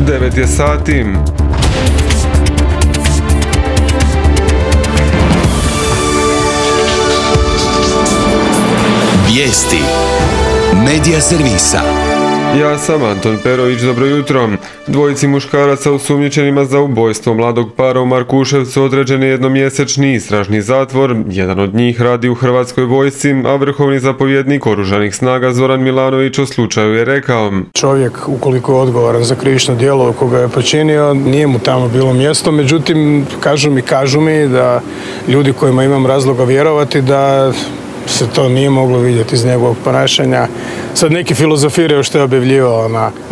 9 je sati. Vijesti Medija servisa. Ja sam Anton Perović, dobro jutro. Dvojici muškaraca osumnjičenima za ubojstvo mladog para u Markuševcu određen je jednomjesečni istražni zatvor. Jedan od njih radi u Hrvatskoj vojsci, a vrhovni zapovjednik Oružanih snaga Zoran Milanović o slučaju je rekao: čovjek, ukoliko je odgovoran za krivično djelo koga je počinio, nije mu tamo bilo mjesto. Međutim, kažu mi da ljudi kojima imam razloga vjerovati da se to nije moglo vidjeti iz njegovog ponašanja. Sad neki filozofiraju što je objavljivao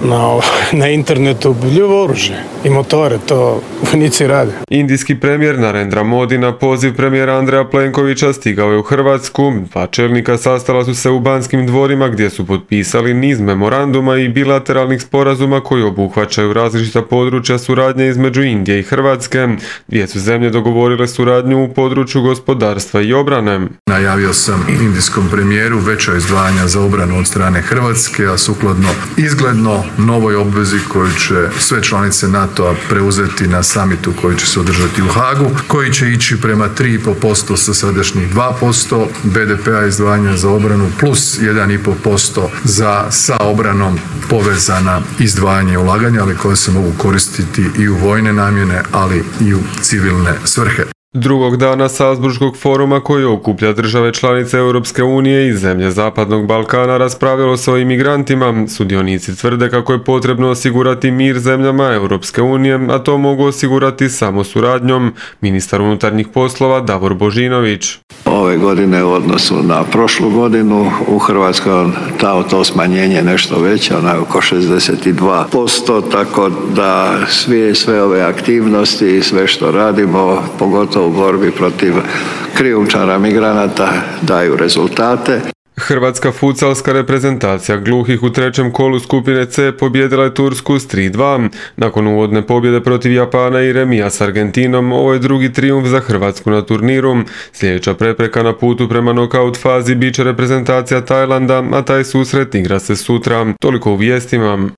na internetu, objavljivao oružje i motore, to vojnici rade. Indijski premijer Narendra Modi na poziv premijera Andreja Plenkovića stigao je u Hrvatsku. Dva čelnika sastala su se u Banskim dvorima gdje su potpisali niz memoranduma i bilateralnih sporazuma koji obuhvaćaju različita područja suradnje između Indije i Hrvatske. Dvije su zemlje dogovorile suradnju u području gospodarstva i obrane. Najavio sam indijskom premijeru veća izdvajanja za obranu od strane Hrvatske, a sukladno izgledno novoj obvezi koju će sve članice NATO-a preuzeti na samitu koji će se održati u Hagu, koji će ići prema 3,5% sa sadašnjih 2% BDP-a izdvajanja za obranu plus 1,5% za sa obranom povezana izdvajanja i ulaganja, ali koje se mogu koristiti i u vojne namjene, ali i u civilne svrhe. Drugog dana Salzburškog foruma koji okuplja države članice Europske unije i zemlje Zapadnog Balkana raspravljalo se o imigrantima. Sudionici tvrde kako je potrebno osigurati mir zemljama Europske unije, a to mogu osigurati samo suradnjom. Ministar unutarnjih poslova Davor Božinović: ove godine u odnosu na prošlu godinu u Hrvatskoj to smanjenje nešto veće, ono je oko 62%, tako da sve ove aktivnosti i sve što radimo, pogotovo u borbi protiv krijumčara migranata, daju rezultate. Hrvatska futsalska reprezentacija gluhih u trećem kolu skupine C pobijedila je Tursku s 3:2. Nakon uvodne pobjede protiv Japana i remija s Argentinom, ovo je drugi trijumf za Hrvatsku na turniru. Sljedeća prepreka na putu prema nokaut fazi bit će reprezentacija Tajlanda, a taj susret igra se sutra. Toliko u vijestima.